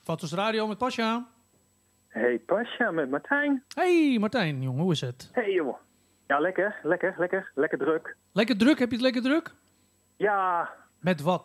Vatos Radio met Pasja. Hey Pasja, met Martijn. Hey Martijn, jongen, hoe is het? Hey joh. Ja, lekker druk. Lekker druk, heb je het lekker druk? Ja. Met wat?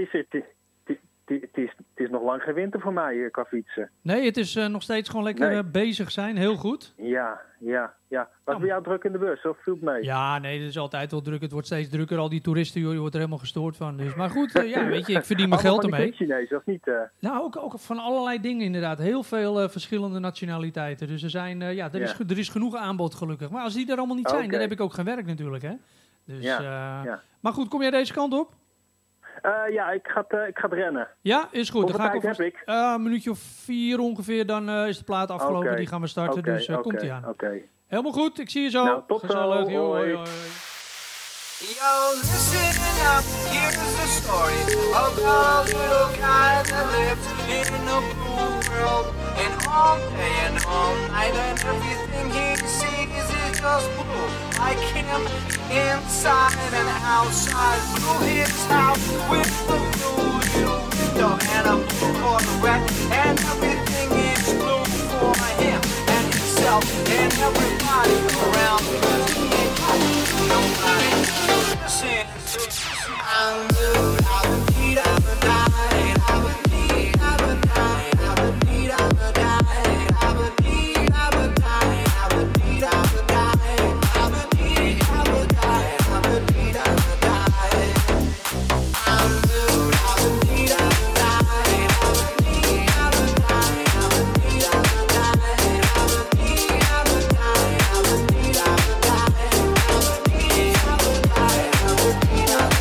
Het is nog lang geen winter voor mij qua fietsen. Nee, het is nog steeds gewoon lekker bezig zijn, heel goed. Ja. Was bij jou druk in de bus, of viel het mee? Ja, nee, het is altijd wel druk. Het wordt steeds drukker. Al die toeristen, joh, je wordt er helemaal gestoord van. Dus, maar goed, ja, weet je, ik verdien mijn geld ermee. Chinees, of niet? Nou, ook van allerlei dingen inderdaad. Heel veel verschillende nationaliteiten. Dus er zijn, er is genoeg aanbod gelukkig. Maar als die er allemaal niet zijn, dan heb ik ook geen werk natuurlijk, hè. Dus, Maar goed, kom jij deze kant op? Ja, ik ga rennen. Ja, is goed. Hoeveel tijd heb ik? Een minuutje of 4 ongeveer, dan is de plaat afgelopen. Okay. Die gaan we starten, dus komt-ie aan. Okay. Helemaal goed, ik zie je zo. Nou, tot gezellig. zo. Hoi. Yo, listen up, here's the story of a little guy that lived in a blue world. And all day and all night and everything he sees is just blue. Like him, inside and outside, through his house with the blue little window and a blue Corvette. And everything is blue for him and himself and everybody around because he ain't got nobody. I'm blue, I would need, I would die, I would need, I would die, I would need, I would die, I would need, I would die, I would need, I would die, I would need, I would die, I would need, I would die. I'm blue, I would need, I would die, I would need, I would die, I would need, I would die, I would need, I would die, I would need, I would die, I would need, I would die, I would need, I would die.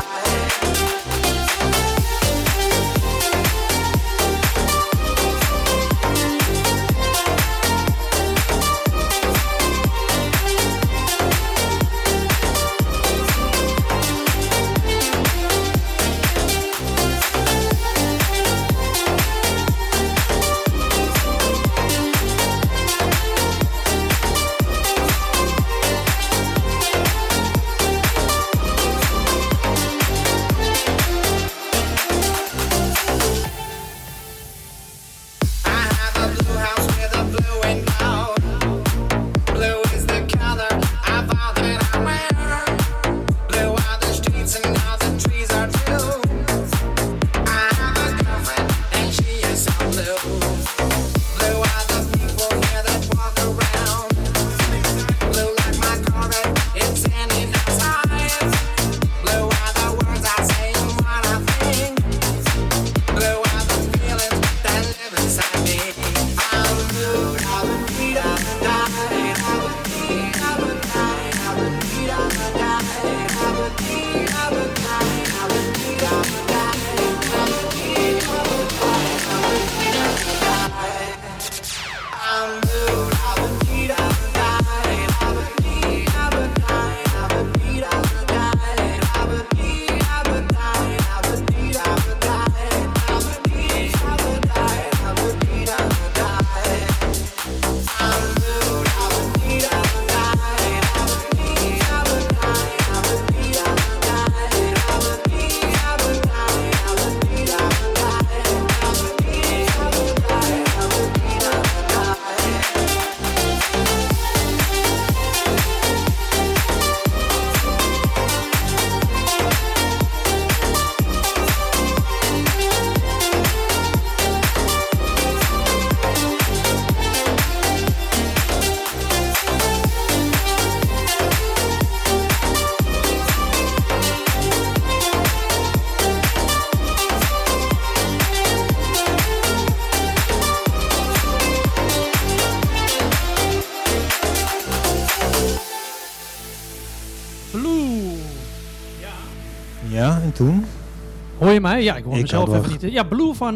Ja, en toen? Hoor je mij? Ja, ik hoor Ik mezelf had even niet. Ja, Blue van...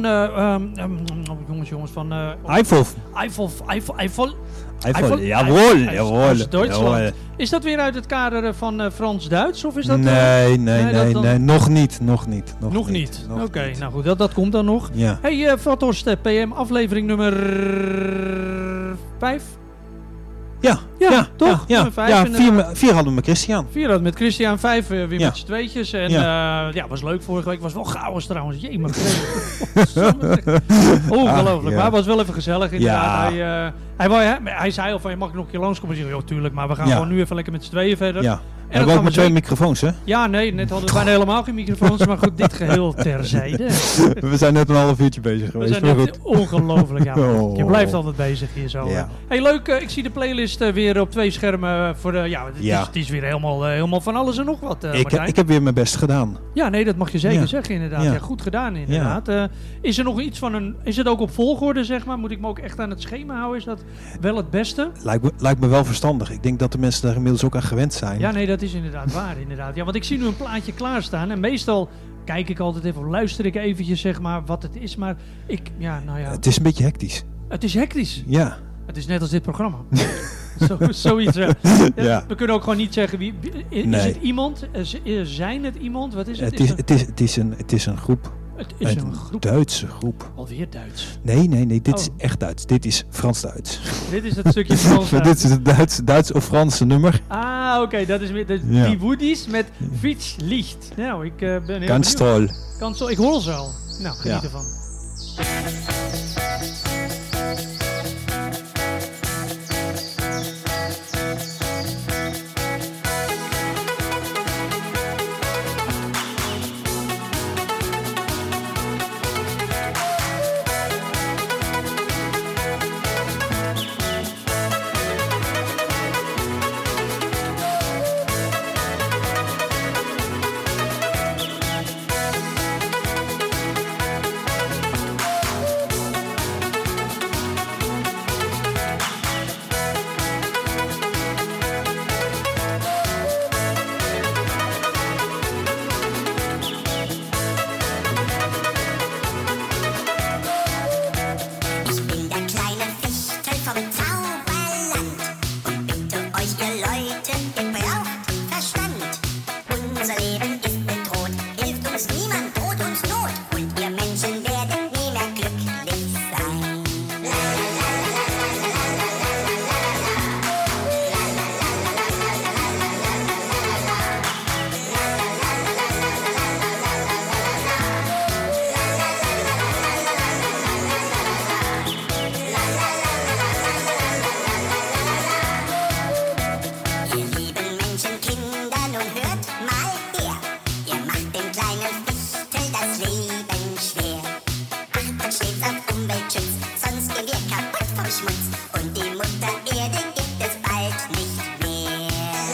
jongens van... Eiffel. Eiffel, Jawohl. Uit Duitsland. Is dat weer uit het kader van Frans-Duits? Of is dat... Nee, nog niet. Nog niet. Oké, nou goed, dat komt dan nog. Ja. Hey, Vathorst PM, aflevering nummer 5. Ja, toch? Ja, Vijf, ja. inderdaad. 4 hadden we met Christian. 4 had met Christian, 5 weer Ja. met z'n tweetjes. En was leuk vorige week. Was wel chaos trouwens. Jee, ongelooflijk. Ja. Maar het was wel even gezellig inderdaad. Ja. Hij zei al van, je mag ik nog een keer langskomen? Ik zei, joh, tuurlijk. Maar we gaan Ja. gewoon nu even lekker met z'n tweeën verder. Ja. En En dat we ook gaan met we 2 microfoons, hè? Ja, nee, net hadden we bijna helemaal geen microfoons. Maar goed, dit geheel terzijde. We zijn net een half uurtje bezig We geweest. zijn maar net goed. ongelooflijk. Ja, man. Oh. Je blijft altijd bezig hier zo. Ja. Hey, leuk. Ik zie de playlist weer op 2 schermen. Voor de, het is weer helemaal van alles en nog wat, Martijn. Ik heb weer mijn best gedaan. Ja, nee, dat mag je zeker Ja. zeggen inderdaad. Ja. Ja, goed gedaan inderdaad. Is er nog iets van is het ook op volgorde, zeg maar? Moet ik me ook echt aan het schema houden? Is dat wel het beste? Lijkt me wel verstandig. Ik denk dat de mensen daar inmiddels ook aan gewend zijn. Ja, nee, dat is inderdaad waar inderdaad. Ja, want ik zie nu een plaatje klaarstaan en meestal kijk ik altijd even, of luister ik eventjes zeg maar wat het is. Maar Het is een beetje hectisch. Het is hectisch. Ja. Het is net als dit programma. Zoiets. Ja. We kunnen ook gewoon niet zeggen wie. Is Nee. het iemand? Zijn het iemand? Wat is het? Het is een groep. Het is een groep. Duitse groep. Alweer Duits. Nee. Dit Oh. is echt Duits. Dit is Frans-Duits. Dit is het stukje Frans. Dit is het Duits of Franse nummer. Ah, oké. Dat is weer Ja. die Woodies met fietslicht. Nou, ik ben heel Ganz benieuwd. toll. Ik hoor ze al. Nou, geniet Ja. ervan. Ich bin der kleine Fichtel vom Zauberland und bitte euch, ihr Leute, ihr braucht Verstand. Unser Leben ist bedroht, hilft uns niemand, droht uns Not und ihr Menschen werdet nie mehr glücklich sein. Ihr lieben Menschenkinder, nun hört mal her. Ihr macht dem kleinen Fichtel das Leben schwer. Achtet stets auf Umweltschutz, sonst gehen wir kaputt vom Schmutz. Und die Mutter Erde gibt es bald nicht mehr.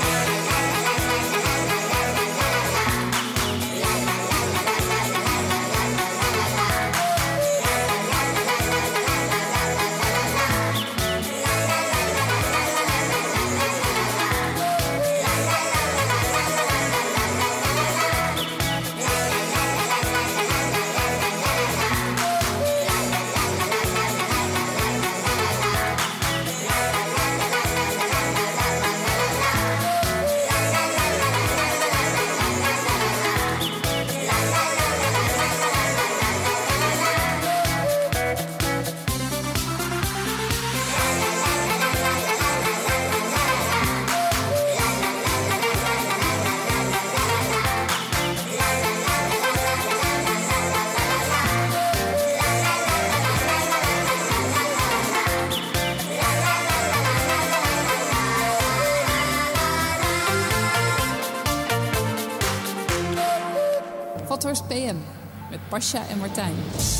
Vathorst PM met Pasja en Martijn.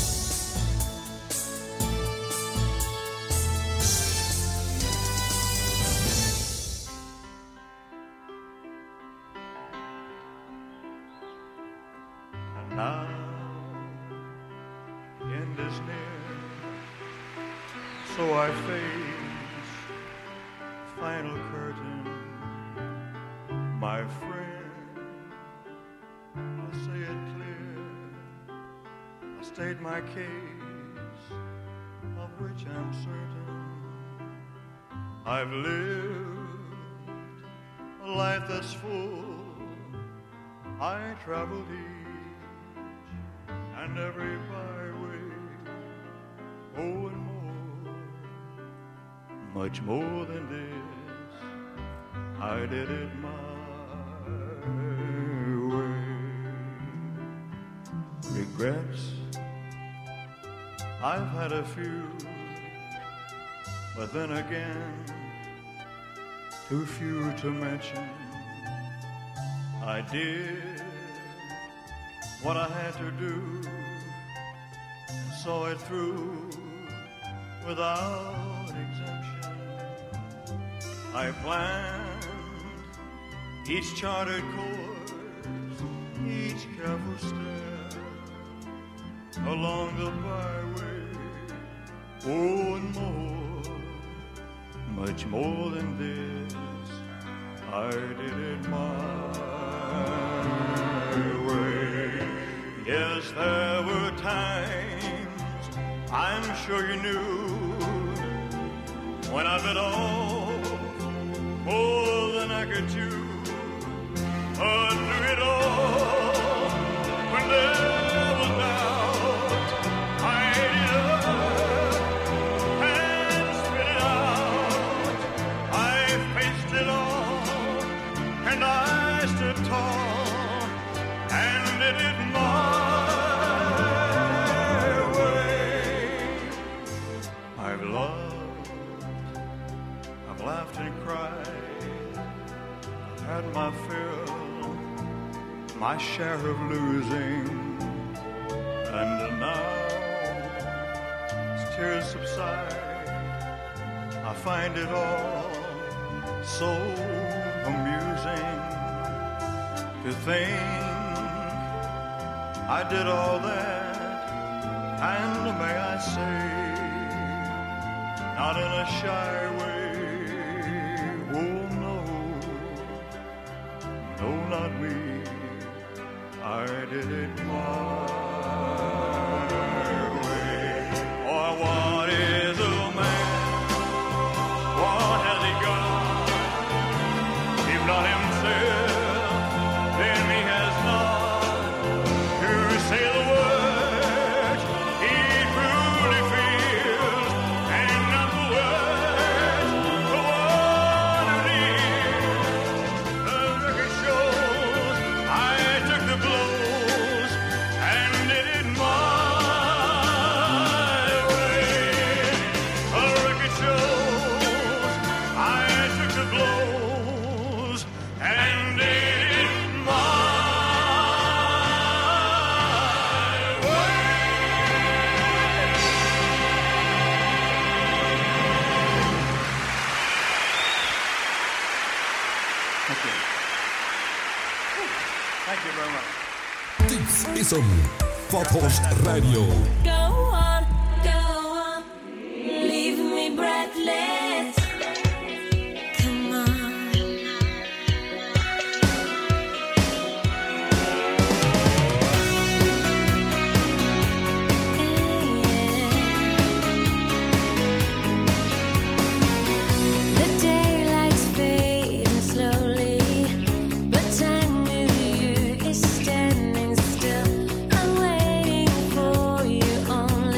And now, end is near, so I face final curtain, my friend. I'll say it clear, I'll state my case, of which I'm certain. I've lived a life that's full. I traveled each and every byway, oh and more. much more than this. I did it my way. Regrets, I've had a few, but then again, too few to mention. I did what I had to do, and saw it through without exemption. I planned each charted course, each careful step along the byway. Oh, and more, much more than this, I did it my way. Yes, there were times, I'm sure you knew, when I bit off more than I could chew. But through it all, when there was doubt, I ate it up and spit it out. I faced it all, and I stood tall and did it my way. I've loved, I've laughed and cried, I've had my fill, my share of losing, and now as tears subside, I find it all so amusing to think I did all that, and may I say, not in a shy way. Oh no, no, not me. I did it my way. Or what is a man? What has he got? If not himself, then he has not to say the words he truly feels, and not the words the one who lives. The record shows I took the blows and did it my way. The record shows I took the blows and did it my way. Thank you. Thank you very much. Dit is hem. Vathorst Radio. Go on, leave me breathless. Come on. The daylight's fading slowly, but time with you is standing still. I'm waiting for you only.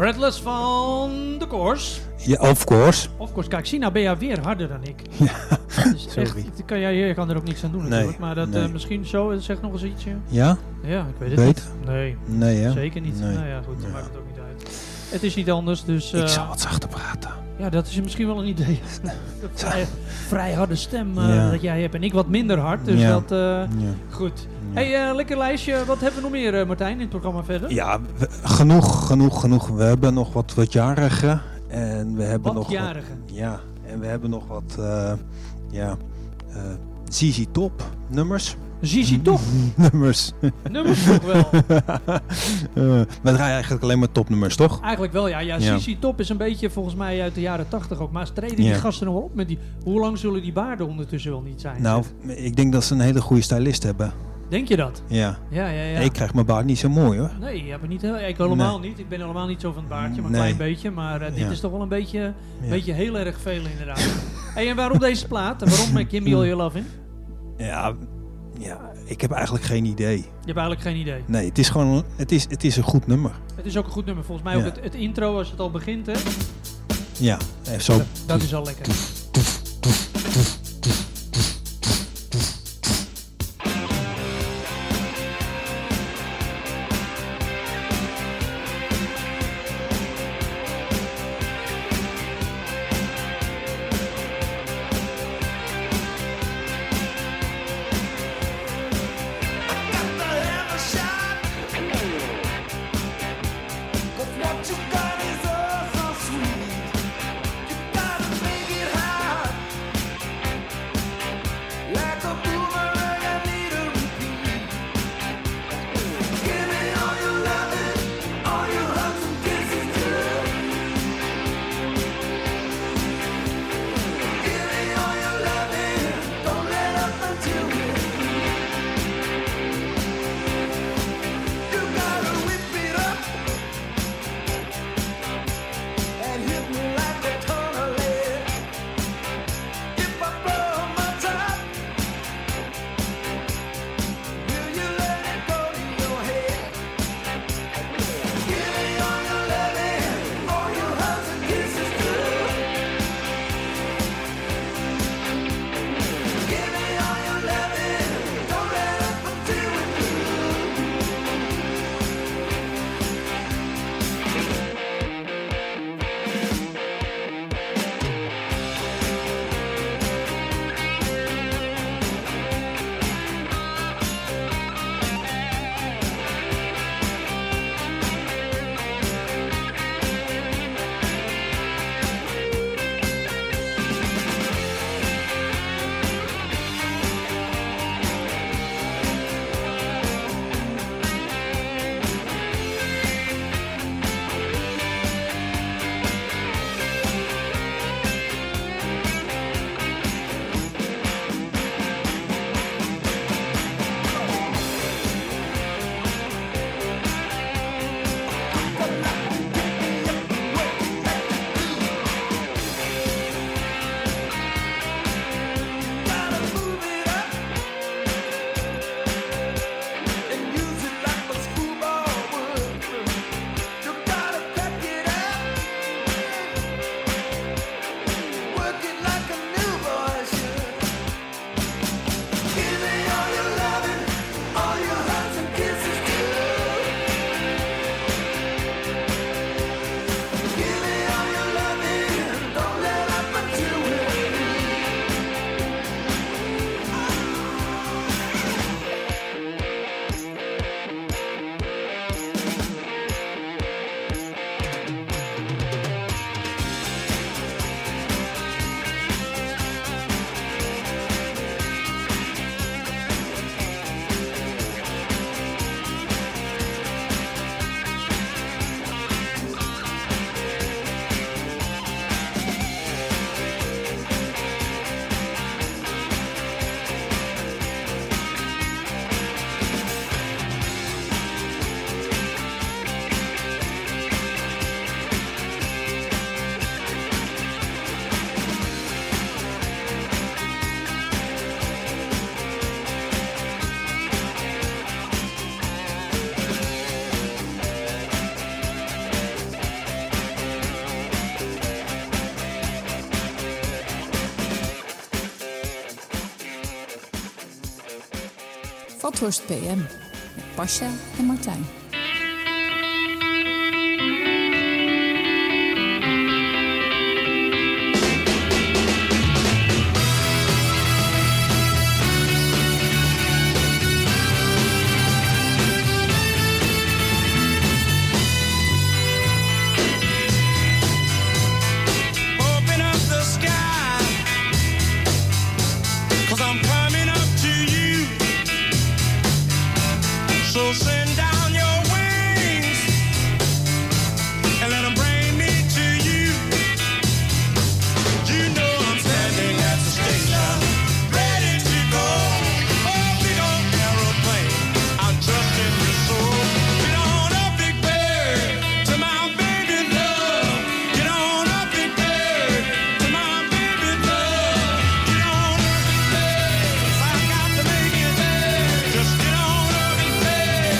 Breathless van The Course. Ja, of course. Kijk, zie, nou ben jij weer harder dan ik. Ja, dus echt, je kan er ook niks aan doen natuurlijk. Maar dat misschien zo, zeg nog eens ietsje. Ja? Ja, ik weet het niet. Nee, hè? Zeker niet. Nee. Nou ja, goed, dat maakt het ook niet uit. Het is niet anders, dus... ik zal wat zachter praten. Ja, dat is misschien wel een idee. vrij harde stem dat jij hebt en ik wat minder hard, dus goed. Hey, lekker lijstje. Wat hebben we nog meer, Martijn, in het programma verder? Ja, genoeg. We hebben nog wat jarigen. En we hebben nog jarigen? Ja, en we hebben nog wat ZZ Top nummers. ZZ Top? Nummers toch wel? We draaien eigenlijk alleen maar topnummers, toch? Eigenlijk wel, ja. ZZ Top is een beetje volgens mij uit de jaren 80 ook. Maar treden die gasten nog wel op met die... Hoe lang zullen die baarden ondertussen wel niet zijn? Nou, ik denk dat ze een hele goede stylist hebben. Denk je dat? Ja. Ja. Ik krijg mijn baard niet zo mooi, hoor. Nee, ik helemaal niet. Ik ben helemaal niet zo van het baardje, maar een klein beetje. Maar dit is toch wel een beetje heel erg veel inderdaad. Hey, en waarom deze plaat? En waarom Give Me All Your Love In? Ja, ik heb eigenlijk geen idee. Je hebt eigenlijk geen idee? Nee, het is gewoon het is een goed nummer. Het is ook een goed nummer. Volgens mij ook het intro als het al begint, hè? Ja, zo. Dat is al lekker. What you got is all so sweet. You gotta make it happen. Vathorst PM met Pasja en Martijn. Send down your wings and let them bring me to you. You know I'm standing at the station, ready to go. Oh, big old aeroplane, I'm trusting your soul. Get on up, big bird, to my baby love. Get on up, big bird, to my baby love. Get on up, big bird, 'cause I got to make it there. Just get on up, big bird.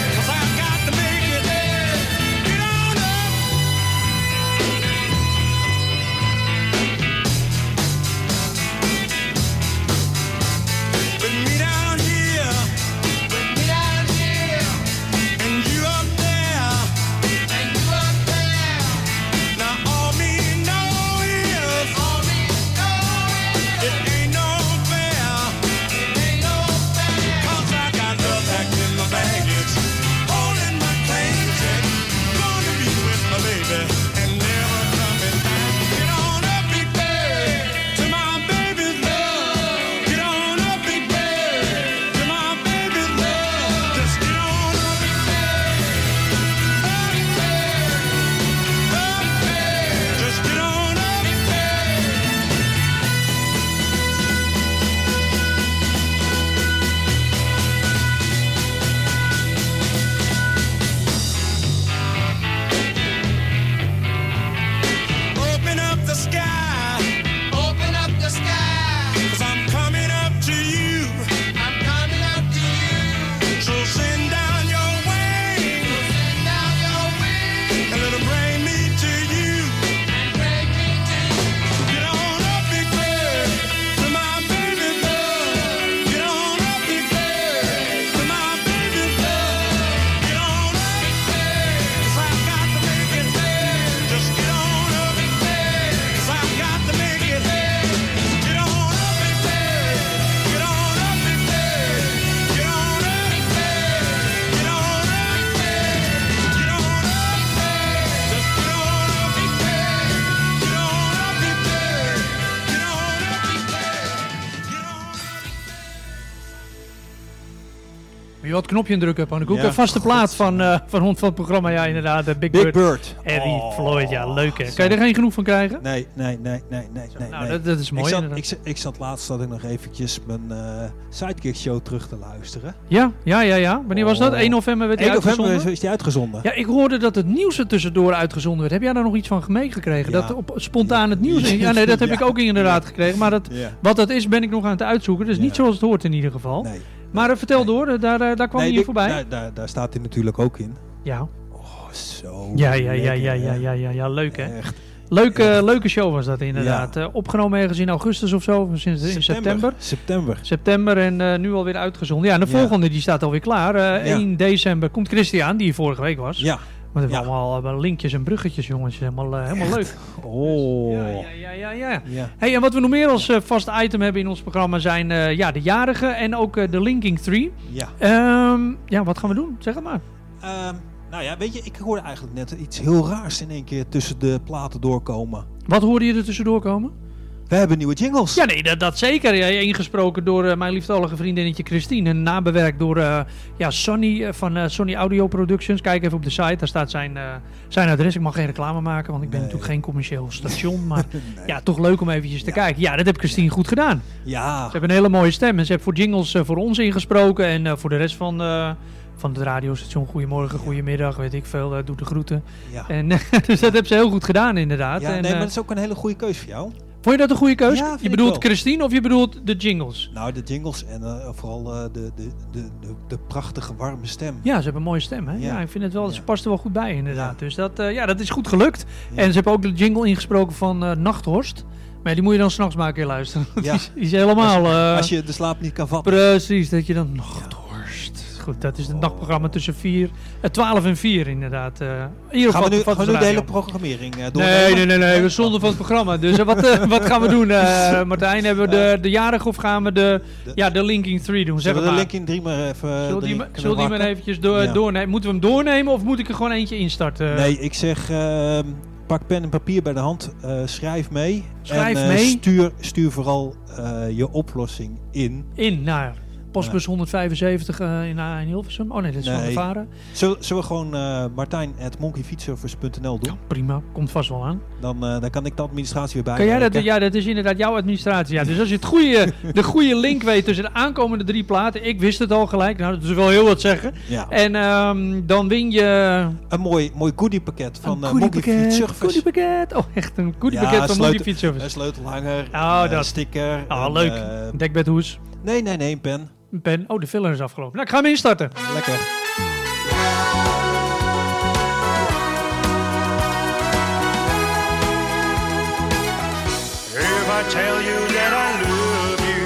Je wat knopje indrukken, Pannenkoek. Een vaste plaat van ons van het programma. Ja, inderdaad. Big Bird. Harry Floyd, ja, leuk hè. Kan je er geen genoeg van krijgen? Nee. Nou, dat is mooi. Ik zat laatst nog eventjes mijn Sidekick show terug te luisteren. Ja. Wanneer was dat? 1 november werd hij uitgezonden? 1 november is die uitgezonden. Ja, ik hoorde dat het nieuws er tussendoor uitgezonden werd. Heb jij daar nog iets van meegekregen? Ja. Dat op spontaan het nieuws... Ja, nee, dat heb ik ook inderdaad gekregen. Maar wat dat is, ben ik nog aan het uitzoeken. Dus niet zoals het hoort in ieder geval. Nee. Maar vertel door, daar kwam hij hier voorbij. Daar staat hij natuurlijk ook in. Ja. Oh, zo. Ja, leuk hè. Echt. Leuke show was dat inderdaad. Ja. Opgenomen ergens in augustus of zo, sinds in september. September en nu alweer uitgezonden. Ja, en de volgende die staat alweer klaar. 1 december komt Christian, die hier vorige week was. Ja. Maar we hebben allemaal linkjes en bruggetjes, jongens. Helemaal leuk. Oh. Ja. Hey, en wat we nog meer als vast item hebben in ons programma zijn de jarigen en ook de Linking 3. Ja. Wat gaan we doen? Zeg het maar. Nou ja, weet je, ik hoorde eigenlijk net iets heel raars in één keer tussen de platen doorkomen. Wat hoorde je er tussendoor komen? We hebben nieuwe jingles. Ja, nee, dat zeker. Ja, ingesproken door mijn lieftallige vriendinnetje Christine. En nabewerkt door Sonny van Sonny Audio Productions. Kijk even op de site, daar staat zijn adres. Ik mag geen reclame maken, want ik ben natuurlijk geen commercieel station. Maar ja, toch leuk om eventjes te kijken. Ja, dat heeft Christine goed gedaan. Ja. Ze hebben een hele mooie stem. En ze heeft voor jingles voor ons ingesproken. En voor de rest van het radiostation. Goedemorgen, goedemiddag, weet ik veel. Doe de groeten. Ja. En, dus dat heeft ze heel goed gedaan, inderdaad. Ja, maar dat is ook een hele goede keus voor jou. Vond je dat een goede keus? Ja, je bedoelt Christine of je bedoelt de jingles? Nou, de jingles en vooral de prachtige warme stem. Ja, ze hebben een mooie stem, hè? Ja, ik vind het wel, ze past er wel goed bij, inderdaad. Ja. Dus dat is goed gelukt. Ja. En ze hebben ook de jingle ingesproken van Nachthorst. Maar die moet je dan 's nachts maar een keer luisteren. Ja. Die is helemaal... Als je de slaap niet kan vatten. Precies, dat je dan... Nachthorst. goed. Dat is het nachtprogramma tussen 12 en 4 inderdaad. Gaan we nu de hele programmering doornemen? Nee. We zonde van het programma. Dus wat gaan we doen, Martijn? Hebben we de jarige of gaan we de Linking 3 doen? Zullen we de Linking 3 maar even Zullen die maar eventjes doornemen? Moeten we hem doornemen of moet ik er gewoon eentje instarten? Nee, ik zeg... pak pen en papier bij de hand, schrijf mee. Stuur vooral je oplossing in. Naar postbus 175 in Hilversum. Oh nee, dat is van de Varen. Zullen we gewoon Martijn@monkeyfeedservice.nl doen? Ja, prima, komt vast wel aan. Dan kan ik de administratie weer bij. Kan jij dat? Ja, dat is inderdaad jouw administratie. Ja. Dus als je de goede link weet tussen de aankomende 3 platen. Ik wist het al gelijk. Nou, dat is wel heel wat zeggen. Ja. En dan win je... Een mooi goodiepakket van Monkeyfeed Goodiepakket. Oh, echt een goodiepakket van Monkeyfeed Service. Een sleutelhanger, een sticker. Leuk. Dekbedhoes. Nee, een pen. Een pen. Oh, de filler is afgelopen. Nou, ik ga hem instarten. Lekker. If I tell you that I love you,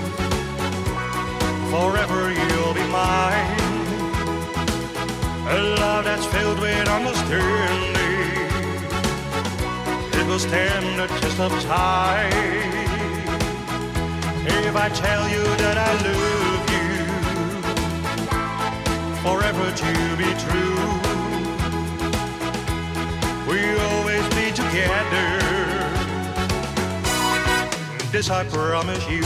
forever you'll be mine. A love that's filled with understanding. It will stand the test of time. If I tell you that I love you, forever to be true, we'll always be together. This I promise you.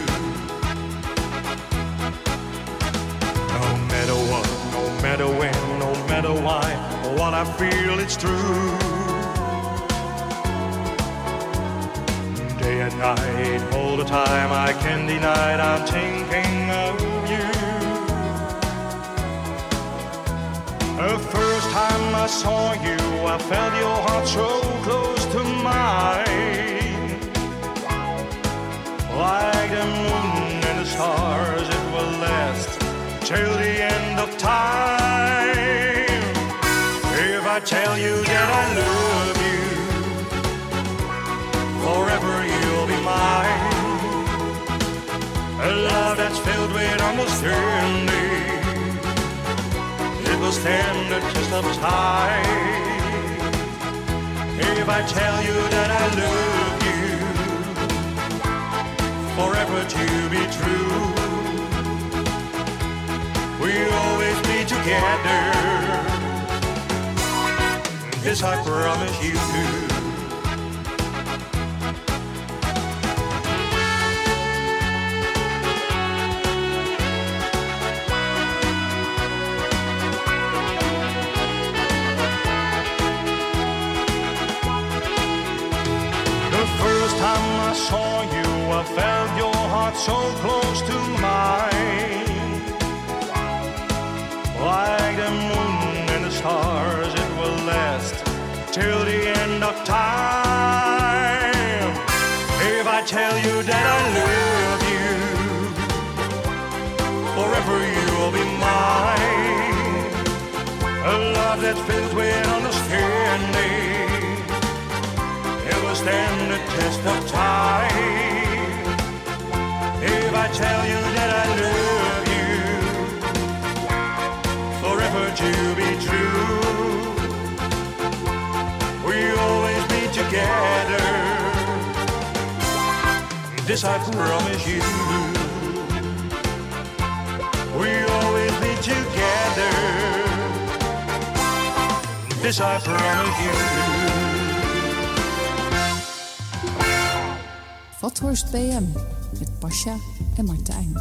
No matter what, no matter when, no matter why, what I feel it's true. Day and night, all the time I can't deny it, I'm thinking of you. The first time I saw you, I felt your heart so close to mine. Like the moon and the stars, it will last till the end of time. If I tell you that I love you, forever you'll be mine. A love that's filled with understanding. It will stand the test of time. If I tell you that I love you, forever to be true, we'll always be together. This I promise you. The first time I saw you, I felt your heart so close to mine. Like the moon and the stars, it will last till the end of time. If I tell you that I love you, forever you'll be mine. A love that's filled with understanding. It will stand the test of time. If I tell you that I love you, forever to be true, we'll always be together. This I promise you. We'll always be together. This I promise you. Vathorst PM met Pasha en Martijn.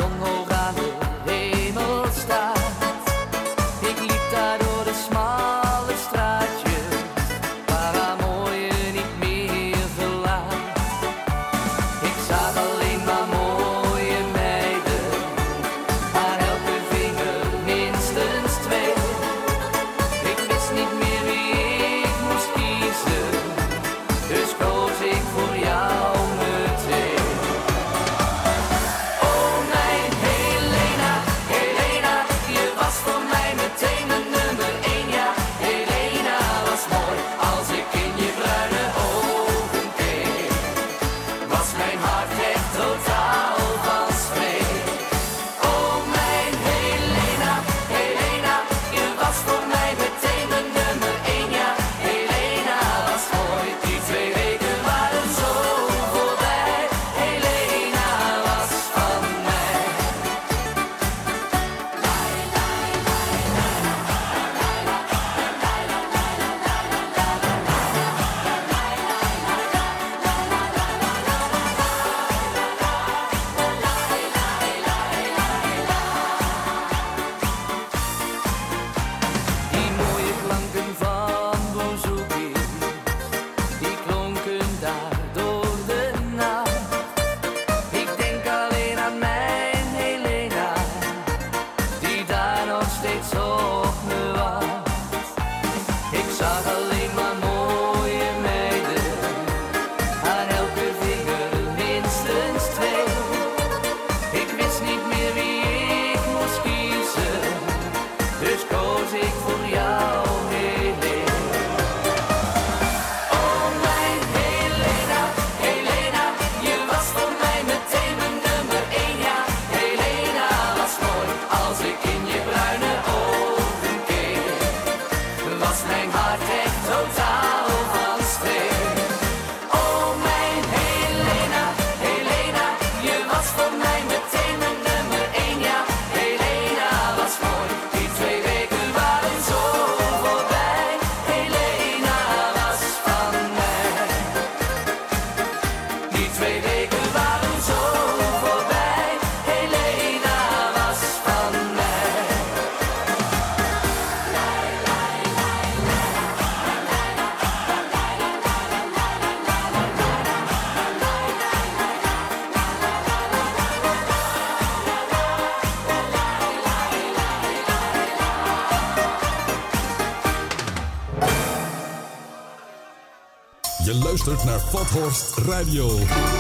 Ik liep daar door de smaak. luistert naar Vathorst Radio.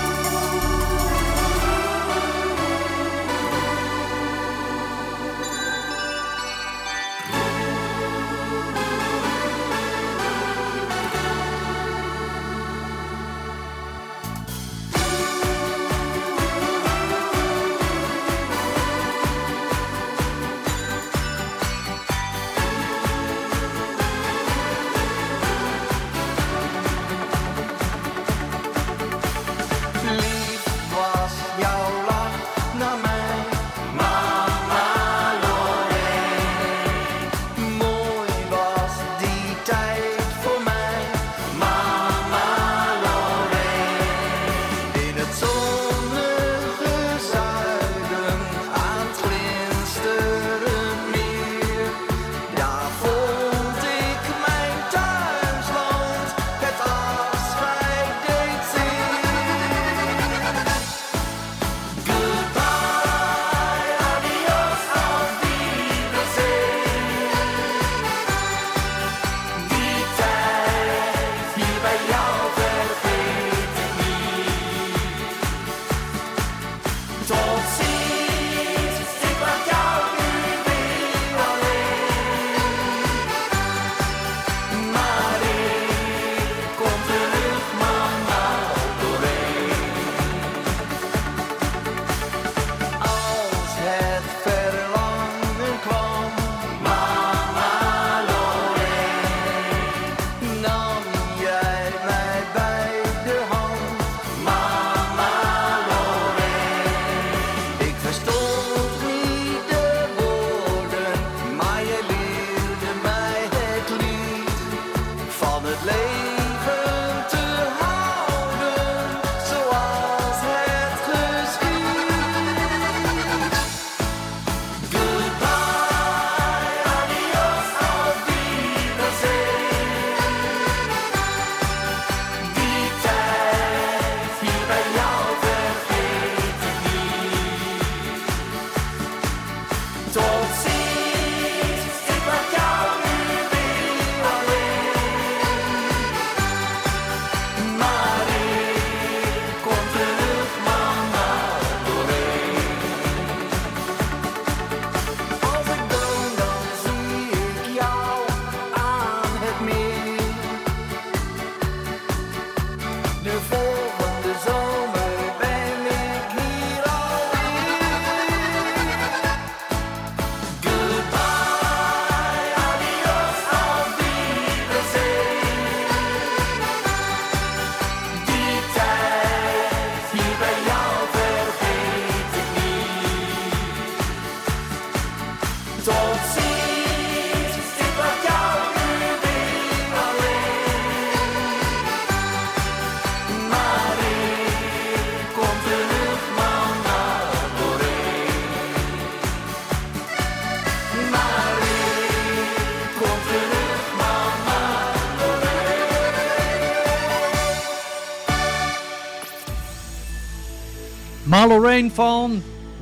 Lorraine van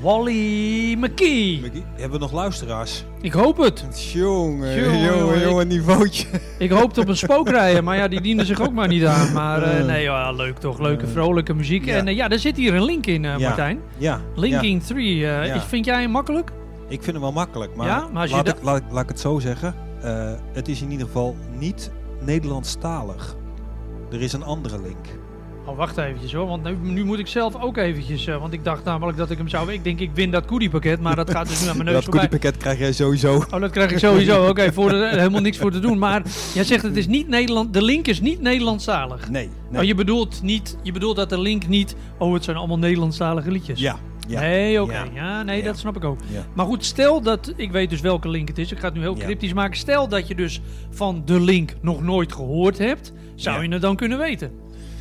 Wally McKee. Hebben we nog luisteraars? Ik hoop het. Jongen, niveautje. Ik hoopte op een spookrijder, maar ja, die dienen zich ook maar niet aan. Maar nee, ja, leuk toch. Leuke, vrolijke muziek. Ja. En ja, daar zit hier een link in, Martijn. Ja. Linking 3. Vind jij hem makkelijk? Ik vind hem wel makkelijk, maar, ja? Maar laat ik het zo zeggen. Het is in ieder geval niet Nederlandstalig. Er is een andere link. Oh, wacht eventjes hoor, want nu moet ik zelf ook eventjes, want ik dacht namelijk dat ik hem zou... Ik denk, ik win dat goodiepakket, maar dat gaat dus nu aan mijn neus voorbij. Dat goodiepakket krijg jij sowieso. Oh, dat krijg ik sowieso. Oké, helemaal niks voor te doen. Maar jij zegt het is niet Nederland, de link is niet Nederlandstalig. Nee. Oh, je bedoelt dat de link niet... Oh, het zijn allemaal Nederlandstalige liedjes. Ja. Nee, oké. Ja, dat snap ik ook. Ja. Maar goed, stel dat... Ik weet dus welke link het is. Ik ga het nu heel cryptisch maken. Stel dat je dus van de link nog nooit gehoord hebt. Zou je het dan kunnen weten?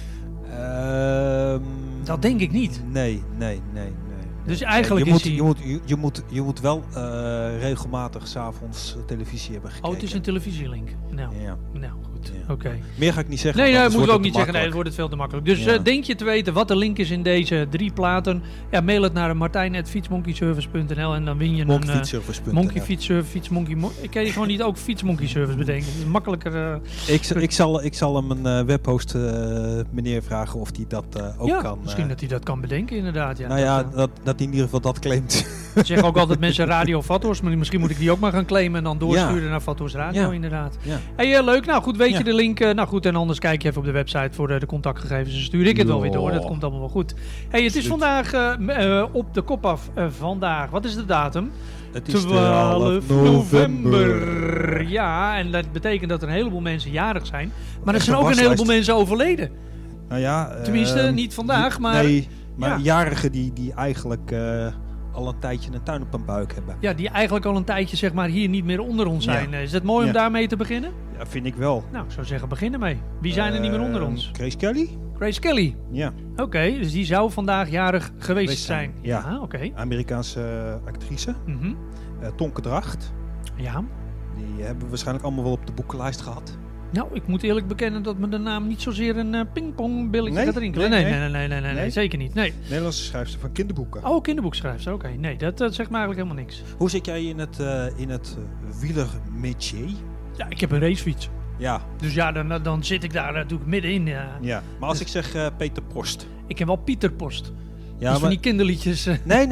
Dat denk ik niet. Nee. Dus eigenlijk je moet wel regelmatig 's avonds televisie hebben gekeken. Oh, het is een televisielink. Nou, goed. goed. Ja. Oké. Meer ga ik niet zeggen. Nee, dat anders moeten we ook wordt niet het zeggen. Nee, te dan wordt het veel te makkelijk. Dus Ja. denk je te weten wat de link is in deze 3 platen? Ja, mail het naar martijn@fietsmonkeyservice.nl en dan win je Monkeyfietsservice.nl. een monkeyfietsservice, fietsmonkey. Ik kan je gewoon niet ook fietsmonkeyservice bedenken. Dat is makkelijker. Ik zal hem een webhost meneer vragen of hij dat ook kan. Misschien dat hij dat kan bedenken, inderdaad. Ja, Nou ja, dat hij in ieder geval dat claimt. Ik zeg ook altijd mensen Radio Vathorst, maar misschien moet ik die ook maar gaan claimen en dan doorsturen naar Vathorst Radio, Ja. inderdaad. Ja. Hey, leuk. Nou goed, weet Ja. je de link? Nou goed, en anders kijk je even op de website voor de contactgegevens. Dan stuur ik het wel weer door. Dat komt allemaal wel goed. Hey, het is vandaag op de kop af. Vandaag, wat is de datum? Het is 12 november. Ja, en dat betekent dat er een heleboel mensen jarig zijn. Maar er Echt zijn een ook een heleboel waslijst. mensen overleden. Nou ja, Tenminste, niet vandaag, maar... Nee, maar ja. jarigen die eigenlijk al een tijdje een tuin op een buik hebben. Ja, die eigenlijk al een tijdje zeg maar hier niet meer onder ons zijn. Ja. Is het mooi om Ja. daarmee te beginnen? Ja, vind ik wel. Nou, ik zou zeggen, beginnen mee. Wie zijn er niet meer onder ons? Grace Kelly? Grace Kelly. Ja. Oké, dus die zou vandaag jarig geweest zijn. Ja. Oké. Amerikaanse actrice. Mhm. Tonke Dracht. Ja. Die hebben we waarschijnlijk allemaal wel op de boekenlijst gehad. Nou, ik moet eerlijk bekennen dat me de naam niet zozeer een pingpongbilletje Nee? gaat rinkelen. Nee, Nee, zeker niet. Nee. Nederlandse schrijfster van kinderboeken. Oh, kinderboekschrijfster. Oké, nee, dat zegt me eigenlijk helemaal niks. Hoe zit jij in het wielermétier? Ja, ik heb een racefiets. Ja. Dus ja, dan zit ik daar natuurlijk middenin. Ja. Maar als ik zeg Peter Post. Ik heb wel Pieter Post. Ja, dus van die kinderliedjes. Nee,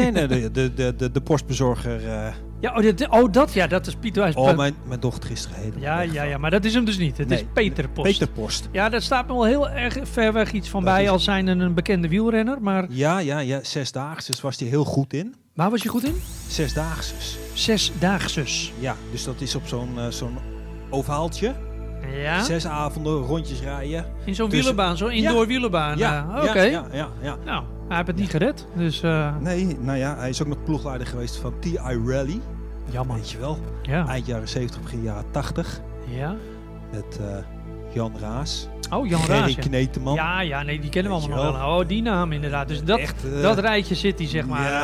de postbezorger. Ja, dat is Pieter. Mijn dochter is er helemaal Ja, maar dat is hem dus niet. Het is Peter Post. Peter Post. Ja, daar staat me wel heel erg ver weg iets van bij als zijn een bekende wielrenner. Maar... Ja, zesdaagses was hij heel goed in. Waar was je goed in? Zesdaagses. Zesdaagses. Ja, dus dat is op zo'n ovaaltje. Ja. 6 avonden rondjes rijden. In zo'n wielerbaan, zo'n indoor wielerbaan. Ja, Oké. Ja. Nou, hij heeft het niet gered. Dus, Nee, nou ja, hij is ook nog ploegleider geweest van TI Rally. Jammer. Weet je wel. Ja. Eind jaren 70, begin jaren 80. Ja. Met Jan Raas. Oh, Jan Raas. Gerry Kneteman. Ja, nee, die kennen we Weet allemaal nog je wel. Oh, die naam inderdaad. Dus dat, echt, dat rijtje zit hij, zeg maar.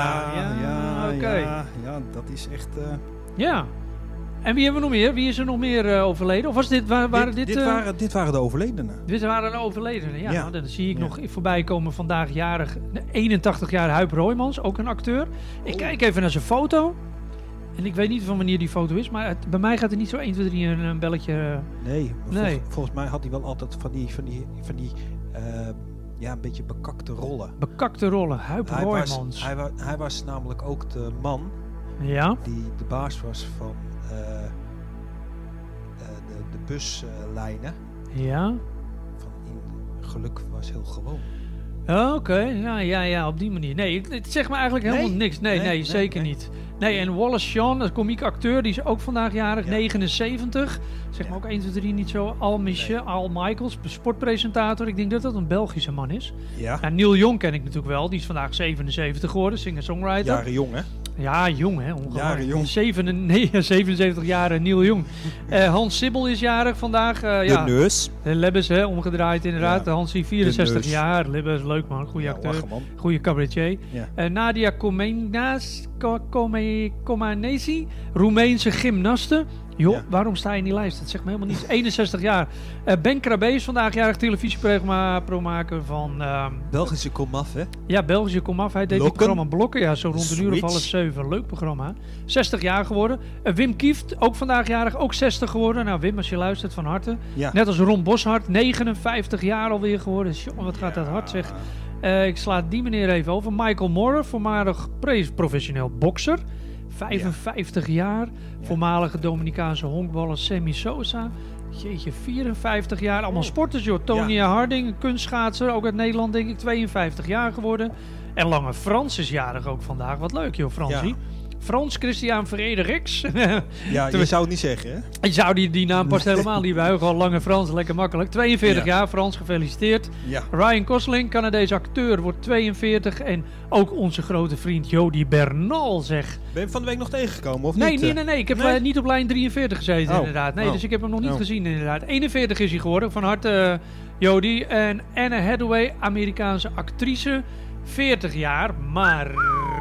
Oké. Ja, dat is echt... Ja. En wie hebben we nog meer? Wie is er nog meer overleden? Of was dit... Dit waren de overledenen. Dit waren de overledenen, ja. Ja. Nou, dan zie ik nog voorbij komen vandaag jarig 81 jaar Huip Roijmans, ook een acteur. Ik kijk even naar zijn foto. En ik weet niet van wanneer die foto is, maar bij mij gaat er niet zo 1, 2, 3 een belletje... Nee, Nee. Volgens mij had hij wel altijd van die een beetje bekakte rollen. Bekakte rollen, Huip Roijmans. Hij was namelijk ook de man die de baas was van de buslijnen. Ja. Van geluk was heel gewoon. Oké, ja, op die manier. Nee, het zegt me eigenlijk helemaal niks. Nee, zeker niet. Nee, en Wallace Shawn, een komiek acteur, die is ook vandaag jarig, 79. Zeg maar ook 1, 2, 3 niet zo. Al Michaels, sportpresentator. Ik denk dat dat een Belgische man is. Ja. Neil Young ken ik natuurlijk wel. Die is vandaag 77 geworden, singer-songwriter. Jaren jong, hè? Ja, jong, hè? Ongelooflijk. Jaren jong. 77 jaar Neil Young. Hans Sibbel is jarig vandaag. De Neus. Lebbes, hè? Omgedraaid inderdaad. Ja. Hansie, 64 jaar. Lebbes, leuk man. Goeie acteur. Lachen, man. Goeie cabaretier. Ja. Nadia Comenesi, Roemeense gymnaste. Joh, waarom sta je in die lijst? Dat zegt me helemaal niets. 61 jaar. Ben Krabbe is vandaag jarig, televisieprogrammaker van... Belgische komaf, hè? Ja, Belgische komaf. Hij deed het programma Blokken. Ja, zo rond een uur of 6:30. Leuk programma. 60 jaar geworden. Wim Kieft, ook vandaag jarig, ook 60 geworden. Nou, Wim, als je luistert, van harte. Ja. Net als Ron Boshart, 59 jaar alweer geworden. Jongen, wat gaat dat hard, zeg. Ik sla die meneer even over. Michael Moore, voormalig professioneel bokser. 55 jaar. Voormalige Dominicaanse honkballer Sammy Sosa. Jeetje, 54 jaar. Allemaal sporters, joh. Tonya Harding, een kunstschaatser. Ook uit Nederland, denk ik. 52 jaar geworden. En Lange Frans is jarig ook vandaag. Wat leuk, joh, Fransie. Ja. Frans Christian Fredericks. Ja, je zou het niet zeggen, hè? Je zou die naam past helemaal niet bij. Gewoon Lange Frans, lekker makkelijk. 42 jaar, Frans, gefeliciteerd. Ja. Ryan Gosling, Canadese acteur, wordt 42. En ook onze grote vriend Jody Bernal, zeg. Ben je van de week nog tegengekomen, of Nee, niet? nee. Ik heb niet op lijn 43 gezeten, inderdaad. Nee, dus ik heb hem nog niet gezien, inderdaad. 41 is hij geworden, van harte Jody. En Anne Hathaway, Amerikaanse actrice, 40 jaar. Maar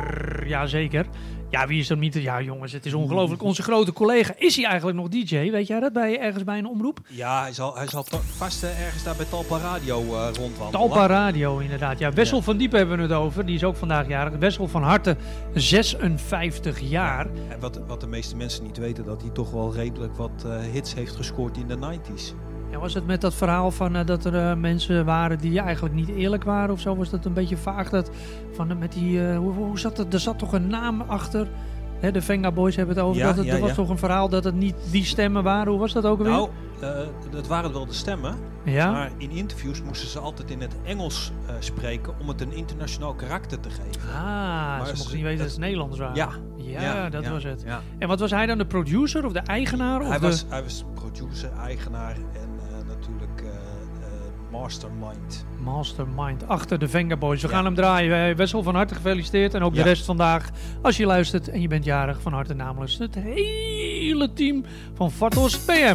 ja zeker. Ja, wie is dat niet? Ja, jongens, het is ongelooflijk. Onze grote collega, is hij eigenlijk nog DJ? Weet jij dat ergens bij een omroep? Ja, hij zal vast ergens daar bij Talpa Radio rondwandelen. Talpa Radio, inderdaad. Ja, Wessel van Diepen hebben we het over. Die is ook vandaag jarig. Wessel van Harte, 56 jaar. Ja, en wat de meeste mensen niet weten, dat hij toch wel redelijk wat hits heeft gescoord in de 90s. Ja, was het met dat verhaal van dat er mensen waren die eigenlijk niet eerlijk waren of zo? Was dat een beetje vaag? Dat, van, met die, hoe zat het? Er zat toch een naam achter? Hè, de Venga Boys hebben het over. Er was toch een verhaal dat het niet die stemmen waren? Hoe was dat ook alweer? Nou, dat waren wel de stemmen. Ja? Maar in interviews moesten ze altijd in het Engels spreken om het een internationaal karakter te geven. Maar ze mochten niet weten dat het Nederlanders waren. Ja, dat was het. Ja. En wat was hij dan? De producer of de eigenaar? Of hij was producer, eigenaar en natuurlijk mastermind achter de Venga Boys. We gaan hem draaien. Wessel, van harte gefeliciteerd. En ook de rest vandaag. Als je luistert en je bent jarig, van harte namens het hele team van Vathorst PM.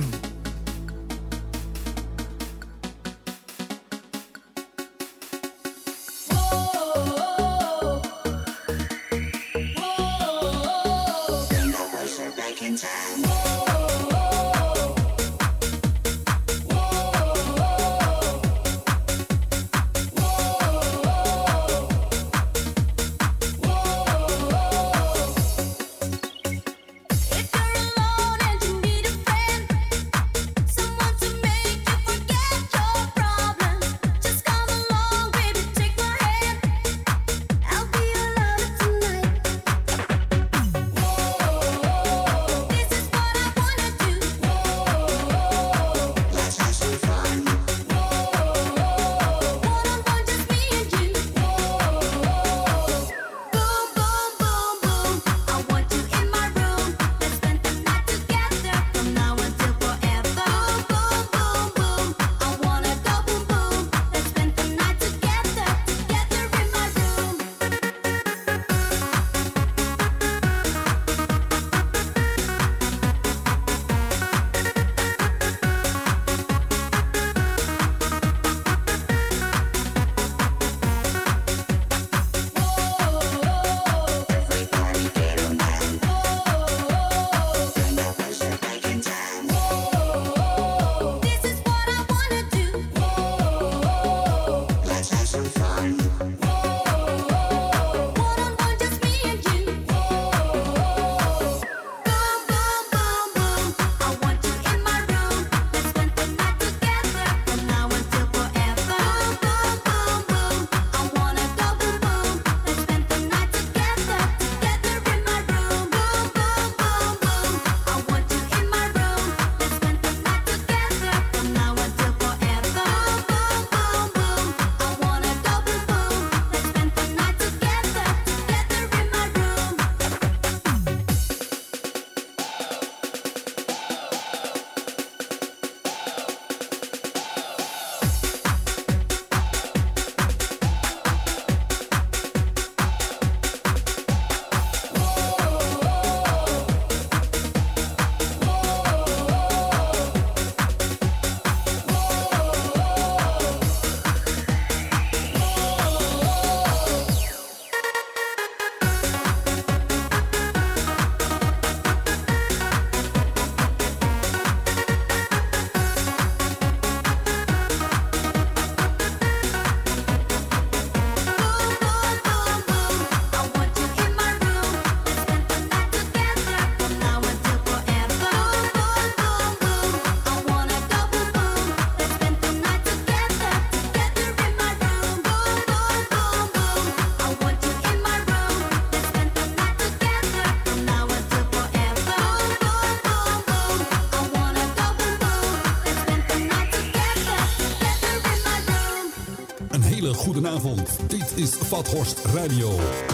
Goedenavond, dit is Vathorst Radio.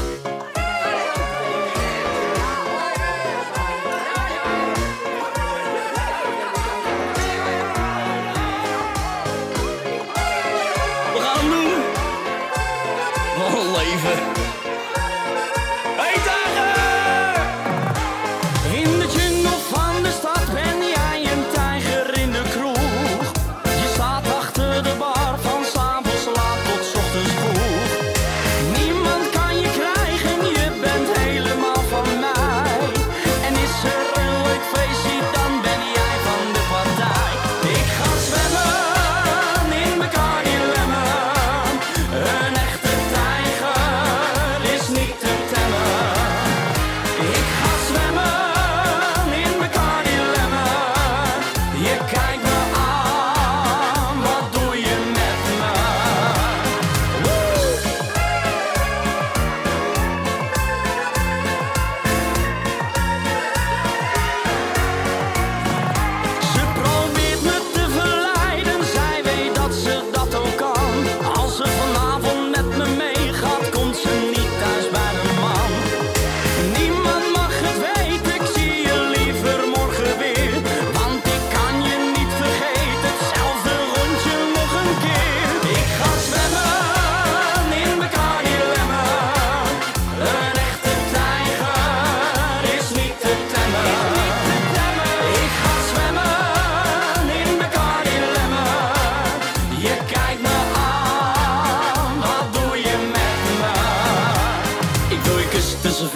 We gaan hem doen. Wat een leven. Hey tijger! In de jungle van de stad ben jij een tijger in de kroeg. Je staat achter de bar van 's avonds laat tot 's ochtends vroeg. Niemand kan je krijgen.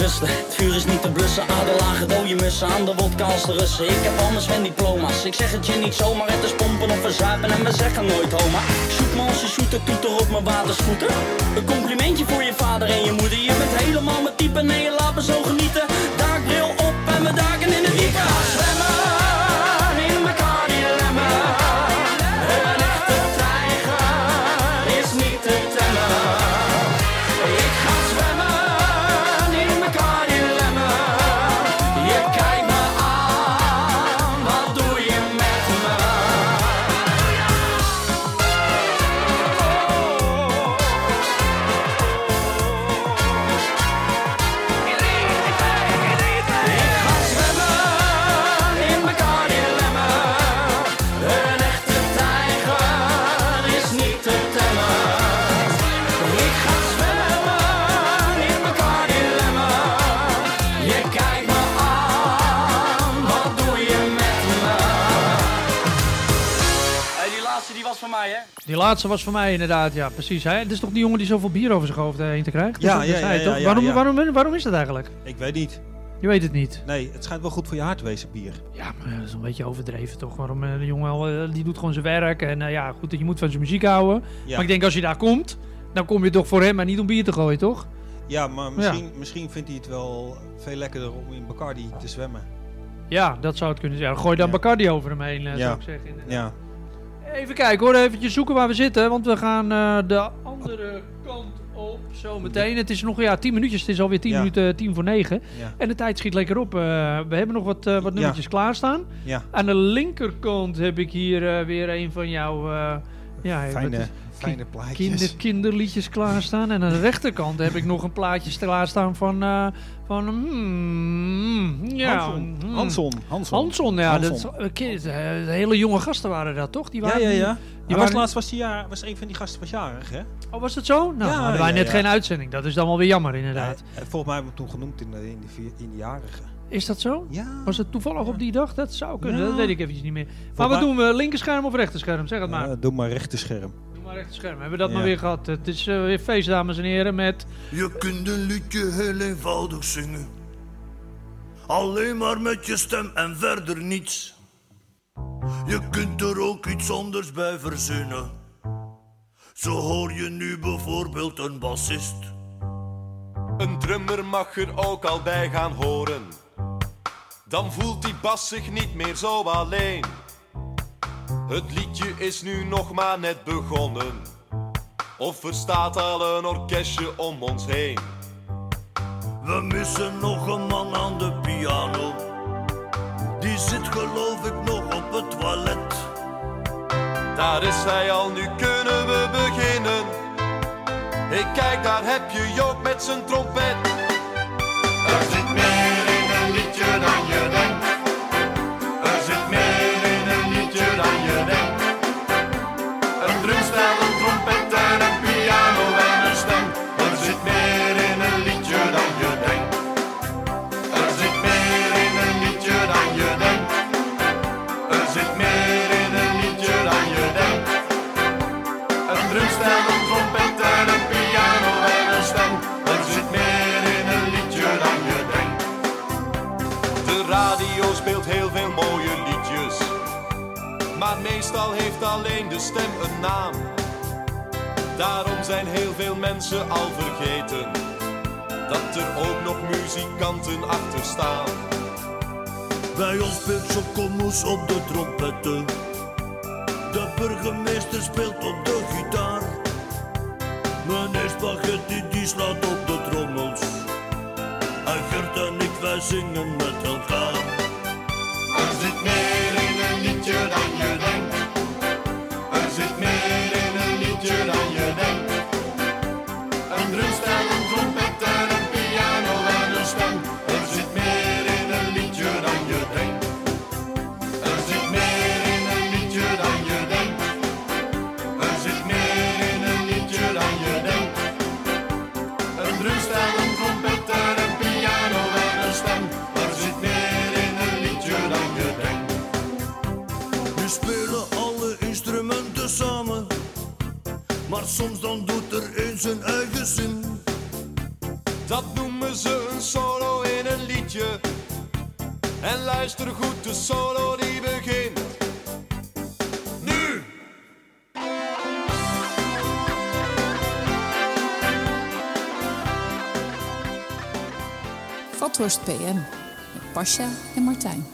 vesten. Het vuur is niet te blussen, aderlagen dode mussen. Aan de wodka als de Russen. Ik heb anders van diploma's. Ik zeg het je niet zomaar, het is pompen of verzuipen en we zeggen nooit homa. Shoot me als je shooter, toeter op mijn watersvoeten. Een complimentje voor je vader en je moeder. Je bent helemaal mijn type, nee je laat me zo genieten. Daakbril op en we daken in het diepe. Ik ga zwemmen in mijn Cardi-lemmen. Een echte tijger is niet te temmen. Ik ga zwemmen in mijn Cardi-lemmen. Je kijkt me aan, wat doe je met me? Ik ga zwemmen in mijn Cardi-lemmen. Een echte tijger is niet te temmen. Ik ga zwemmen in mijn Cardi-lemmen. Je kijkt me aan, wat doe je met me? Hey, die laatste die was van mij, hè? Die laatste was voor mij inderdaad, ja, precies. Het is toch die jongen die zoveel bier over zijn hoofd heen te krijgen? Ja, Dat is ja, hij, ja, toch? ja, ja. Waarom is dat eigenlijk? Ik weet niet. Je weet het niet. Nee, het schijnt wel goed voor je hart te wezen, bier. Ja, maar dat is een beetje overdreven toch? Waarom de jongen die doet gewoon zijn werk en ja, goed, je moet van zijn muziek houden. Ja. Maar ik denk als je daar komt, dan kom je toch voor hem, maar niet om bier te gooien, toch? Ja, maar misschien vindt hij het wel veel lekkerder om in Bacardi te zwemmen. Ja, dat zou het kunnen zijn. Gooi dan Bacardi over hem heen, zou ik zeggen. Inderdaad. Ja. Even kijken hoor, eventjes zoeken waar we zitten, want we gaan de andere kant op zo meteen. Het is nog 10 minuutjes, het is alweer 10 minuten, 8:50. Ja. En de tijd schiet lekker op. We hebben nog wat nummertjes klaarstaan. Ja. Aan de linkerkant heb ik hier weer een van jouw Fijne plaatjes. kinderliedjes klaarstaan. En aan de rechterkant heb ik nog een plaatje klaarstaan van Hanson, ja. De hele jonge gasten waren dat, toch? Die waren, Laatst was een van die gasten was jarig, hè? Oh, was dat zo? Nou, hadden wij net geen uitzending. Dat is dan wel weer jammer, inderdaad. Nee, volgens mij hebben we hem toen genoemd in de jarige. Is dat zo? Ja. Was het toevallig op die dag? Dat zou kunnen, dat weet ik eventjes niet meer. Maar wat doen we? Linkerscherm of rechterscherm? Zeg het maar. Doe maar rechterscherm. Doe maar rechterscherm. Hebben we dat maar weer gehad. Het is weer feest, dames en heren, met... Je kunt een liedje heel eenvoudig zingen. Alleen maar met je stem en verder niets. Je kunt er ook iets anders bij verzinnen. Zo hoor je nu bijvoorbeeld een bassist. Een drummer mag er ook al bij gaan horen. Dan voelt die bas zich niet meer zo alleen. Het liedje is nu nog maar net begonnen. Of er staat al een orkestje om ons heen. We missen nog een man aan de piano. Die zit geloof ik nog op het toilet. Daar is hij al, nu kunnen we beginnen. Hey, kijk, daar heb je Joop met zijn trompet. Er zit meer in een liedje dan je denkt. Er zit meer in een liedje dan je denkt. Een drumstel, een trompet en een piano en een stem. Er zit meer in een liedje dan je denkt. Er zit meer in een liedje dan je denkt. Er zit meer in een liedje dan je denkt. Een drumstel, een trompet en een piano en een stem. Er zit meer in een liedje dan je denkt. De radio speelt heel veel mooie liedjes. Maar meestal heeft alleen de stem een naam. Daarom zijn heel veel mensen al vergeten dat er ook nog muzikanten achter staan. Bij ons speelt Chocomous op de trompetten. De burgemeester speelt op de gitaar. Meneer Spaghetti die slaat op de trommels. En Gert en ik wij zingen met elkaar. Er zit meer in een liedje dan je denkt. Er zit meer in een liedje dan je denkt. Een drumstel, een trompet en een piano en een stem. Er zit meer in een liedje dan je denkt. Er zit meer in een liedje dan je denkt. Er zit meer in een liedje dan je denkt. Een drumstel, een trompet en een piano en een stem. Er zit meer in een liedje dan je denkt. Nu spelen alle instrumenten samen. Maar soms dan doet er een zijn eigen zin. Dat noemen ze een solo. En luister goed, de solo die begint nu. Vathorst PM met Pasja en Martijn.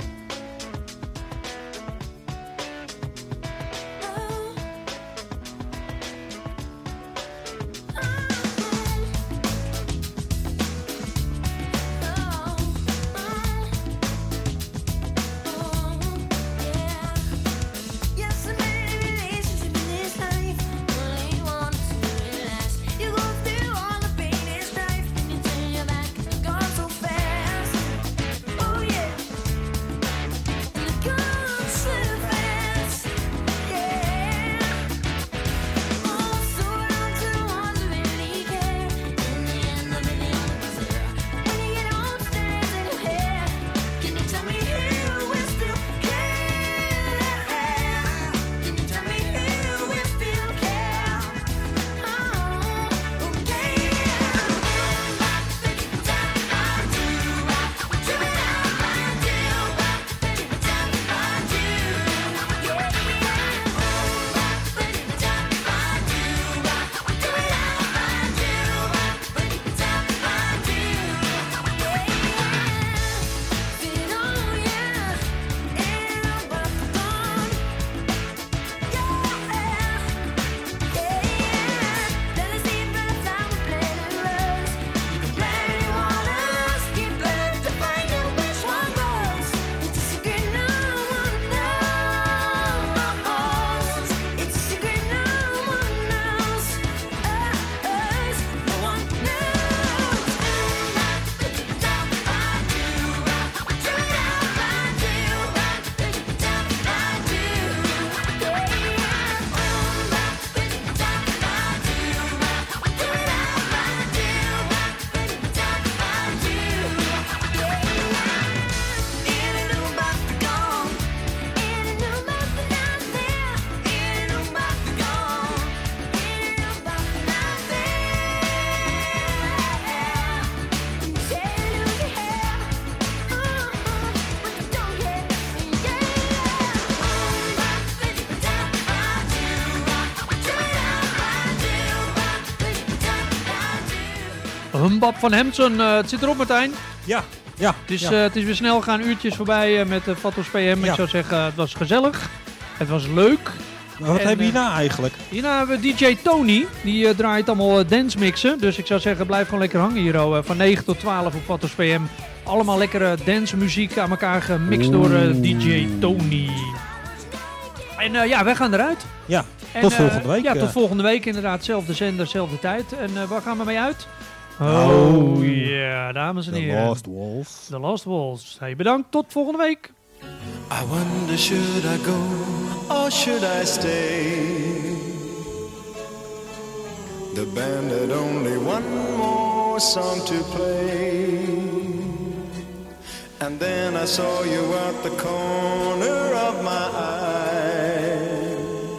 Humbab van Hampton, het zit erop, Martijn. Ja. Het is weer snel gaan, uurtjes voorbij met de Vathorst PM. Ik zou zeggen, het was gezellig. Het was leuk. Maar wat hebben we hierna eigenlijk? Hierna hebben we DJ Tony. Die draait allemaal dance mixen. Dus ik zou zeggen, blijf gewoon lekker hangen hier. Van 9 tot 12 op Vathorst PM. Allemaal lekkere dance muziek aan elkaar gemixt door DJ Tony. En wij gaan eruit. Ja, tot volgende week. Ja, tot volgende week inderdaad. Zelfde zender, zelfde tijd. En waar gaan we mee uit? Dames en heren. The Lost Walls. The Lost Walls. Hey, bedankt. Tot volgende week. I wonder, should I go or should I stay? The band had only one more song to play. And then I saw you at the corner of my eye.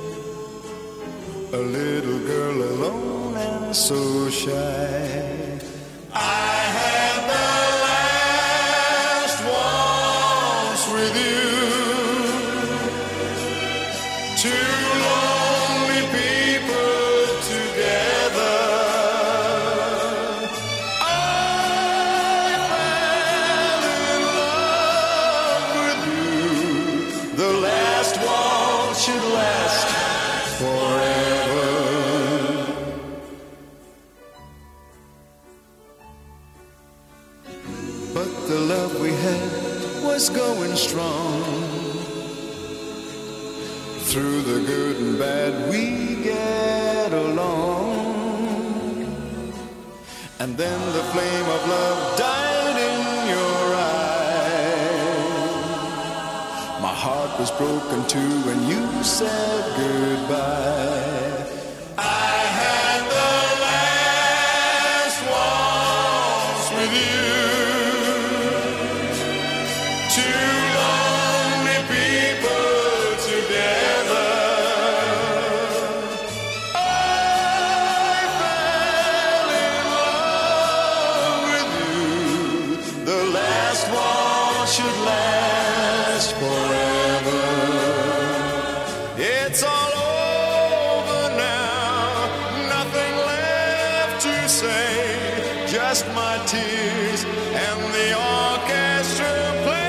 A little girl alone and so shy. I had the last waltz with you. Two lonely people together. I fell in love with you. The last waltz should last forever. But the love we had was going strong. Through the good and bad we get along. And then the flame of love died in your eyes. My heart was broken too when you said goodbye. I had the last waltz with you. Two lonely people together. I fell in love with you. The last waltz should last forever. It's all over now, nothing left to say, just my tears and the orchestra play.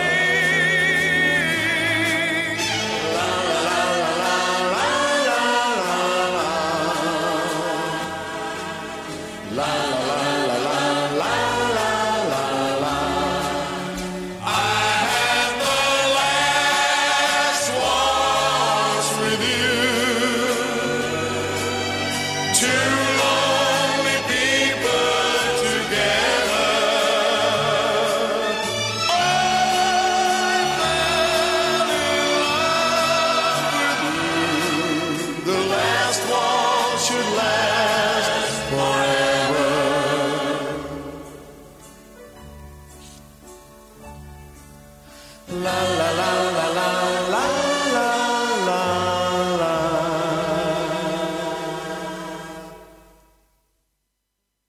La la la la la.